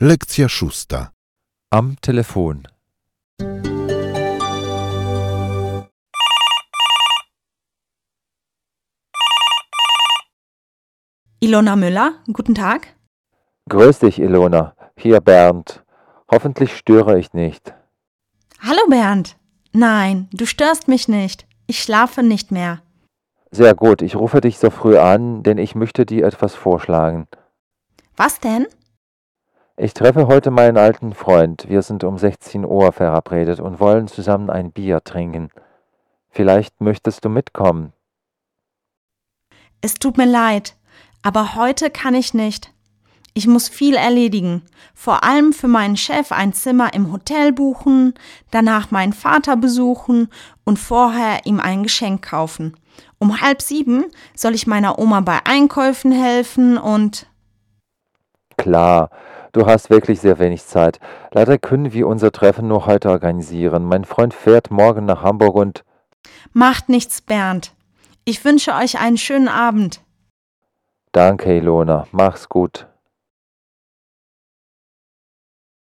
Lekcja 6. Am Telefon. Ilona Müller, guten Tag. Grüß dich, Ilona. Hier Bernd. Hoffentlich störe ich nicht. Hallo Bernd. Nein, du störst mich nicht. Ich schlafe nicht mehr. Sehr gut, ich rufe dich so früh an, denn ich möchte dir etwas vorschlagen. Was denn? Ich treffe heute meinen alten Freund. Wir sind um 16 Uhr verabredet und wollen zusammen ein Bier trinken. Vielleicht möchtest du mitkommen. Es tut mir leid, aber heute kann ich nicht. Ich muss viel erledigen, vor allem für meinen Chef ein Zimmer im Hotel buchen, danach meinen Vater besuchen und vorher ihm ein Geschenk kaufen. Um 6:30 soll ich meiner Oma bei Einkäufen helfen und... Klar, du hast wirklich sehr wenig Zeit. Leider können wir unser Treffen nur heute organisieren. Mein Freund fährt morgen nach Hamburg und... Macht nichts, Bernd. Ich wünsche euch einen schönen Abend. Danke, Ilona. Mach's gut.